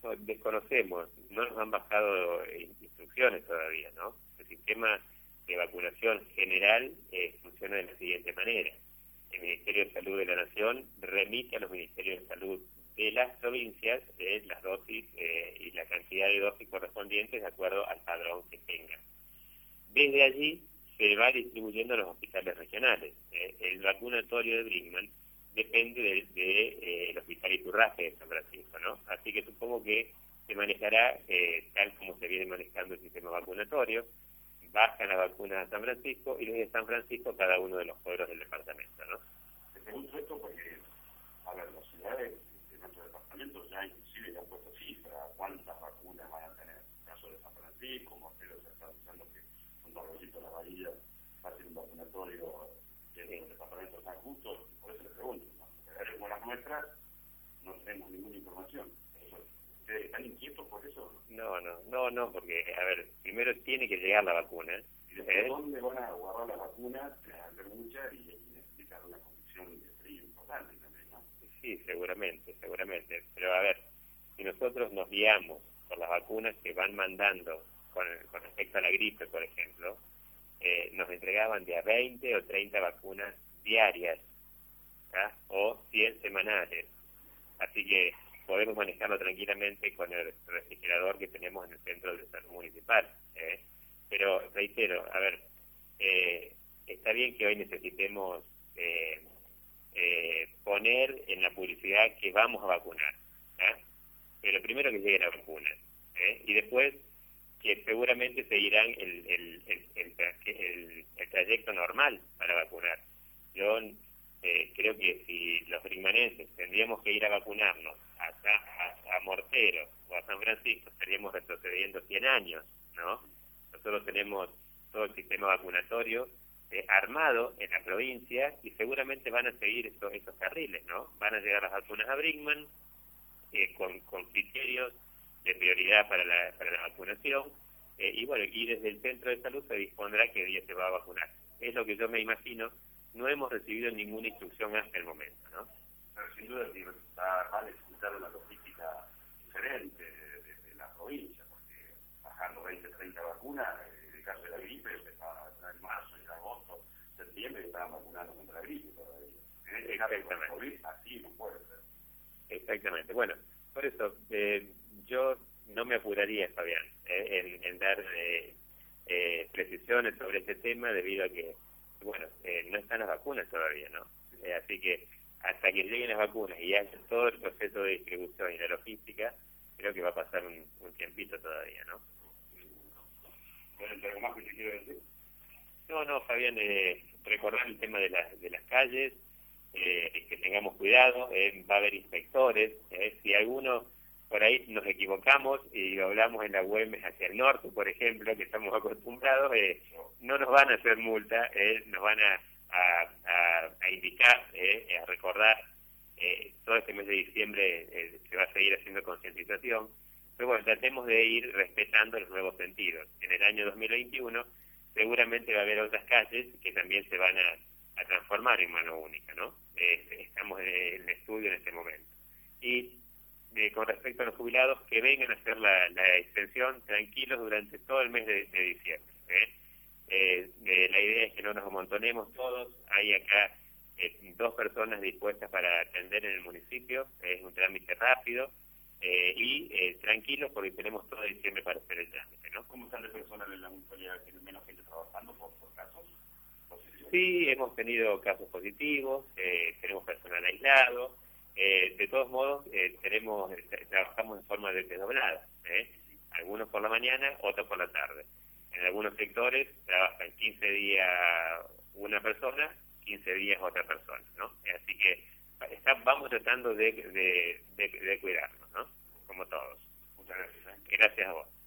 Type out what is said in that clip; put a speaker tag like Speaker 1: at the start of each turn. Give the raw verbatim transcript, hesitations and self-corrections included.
Speaker 1: no, desconocemos, no nos han bajado instrucciones todavía, ¿no? El sistema de vacunación general eh, funciona de la siguiente manera. El Ministerio de Salud de la Nación remite a los Ministerios de Salud de las provincias eh, las dosis eh, y la cantidad de dosis correspondientes de acuerdo al padrón que tengan. Desde allí se va distribuyendo a los hospitales regionales. Eh, el vacunatorio de Brinkmann depende del de, eh, el Hospital Iturraspe de San Francisco, ¿no? Así que supongo que se manejará eh, tal como se viene manejando el sistema vacunatorio. Bajan las vacunas a San Francisco y desde San Francisco cada uno de los pueblos del departamento, ¿no?
Speaker 2: Te pregunto esto porque, a ver, las ciudades de nuestro departamento ya inclusive ya han puesto cifra, cuántas vacunas van a tener. En el caso de San Francisco, Mortero se está anunciando que junto a Rollito La Bahía va a ser un vacunatorio que en el departamento de San Justo, por eso le pregunto, ¿no? Porque como las nuestras no tenemos ninguna información. ¿Ustedes están inquietos por eso?
Speaker 1: No, no, no, no, porque, a ver, primero tiene que llegar la vacuna.
Speaker 2: ¿Y desde dónde van a guardar las vacunas? Hacer muchas y, y necesitan una condición de frío importante también, ¿no?
Speaker 1: Sí, seguramente, seguramente. Pero, a ver, si nosotros nos guiamos por las vacunas que van mandando con, con respecto a la gripe, por ejemplo, eh, nos entregaban de a veinte o treinta vacunas diarias, ¿ah? O cien semanales. Así que podemos manejarlo tranquilamente con el refrigerador que tenemos en el centro de salud municipal. ¿eh? Pero, reitero, a ver, eh, está bien que hoy necesitemos eh, eh, poner en la publicidad que vamos a vacunar, ¿eh? Pero primero que llegue la vacuna, ¿eh? Y después que seguramente seguirán el, el, el, el, el, el trayecto normal para vacunar. Yo eh, creo que si los brinkmanenses tendríamos que ir a vacunarnos a, a, a Mortero o a San Francisco, estaríamos retrocediendo cien años, ¿no? Nosotros tenemos todo el sistema vacunatorio eh, armado en la provincia y seguramente van a seguir esos, esos carriles, ¿no? Van a llegar las vacunas a Brinkmann eh, con, con criterios de prioridad para la, para la vacunación eh, y bueno, y desde el centro de salud se dispondrá qué día se va a vacunar. Es lo que yo me imagino. No hemos recibido ninguna instrucción hasta el momento, ¿no?
Speaker 2: Pero sin duda que va, va a necesitar una logística diferente de, de, de la provincia, porque bajando veinte, treinta vacunas, en el caso de la gripe, en marzo, en agosto, septiembre, estaban vacunando contra la gripe todavía. En este caso, con el COVID, así no puede ser.
Speaker 1: Exactamente. Bueno, por eso eh, yo no me apuraría, Fabián, eh, en, en dar eh, eh, precisiones sobre este tema debido a que bueno, eh, no están las vacunas todavía, ¿no? Eh, así que hasta que lleguen las vacunas y haya todo el proceso de distribución y la logística, creo que va a pasar un, un tiempito todavía, ¿no?
Speaker 2: ¿Tienes algo más que te quiero decir?
Speaker 1: No, no, Fabián, eh, recordar el tema de, la, de las calles, eh, que tengamos cuidado, eh, va a haber inspectores, eh, si alguno por ahí nos equivocamos y hablamos en la Güemes hacia el norte, por ejemplo, que estamos acostumbrados, eh, no nos van a hacer multa, eh, nos van a, a, a, a indicar, eh, a recordar, eh, todo este mes de diciembre eh, se va a seguir haciendo concientización, pero bueno, tratemos de ir respetando los nuevos sentidos. En el año dos mil veintiuno seguramente va a haber otras calles que también se van a, a transformar en mano única, ¿no? Eh, estamos en el estudio en este momento. Y Eh, con respecto a los jubilados, que vengan a hacer la, la extensión tranquilos durante todo el mes de, de diciembre. ¿eh? Eh, eh, la idea es que no nos amontonemos todos. Hay acá eh, dos personas dispuestas para atender en el municipio. Es un trámite rápido eh, y eh, tranquilos porque tenemos todo diciembre para hacer el trámite, ¿no?
Speaker 2: ¿Cómo están de personal en la municipalidad? ¿Tienen menos gente trabajando por, por casos positivos?
Speaker 1: Sí, hemos tenido casos positivos, eh, tenemos personal aislado. Eh, de todos modos, eh, tenemos eh, trabajamos en forma de desdoblada, ¿eh? Algunos por la mañana, otros por la tarde. En algunos sectores trabajan quince días una persona, quince días otra persona, ¿no? Así que está, vamos tratando de, de, de, de cuidarnos, ¿no? Como todos.
Speaker 2: Muchas gracias. ¿eh?
Speaker 1: Gracias a vos.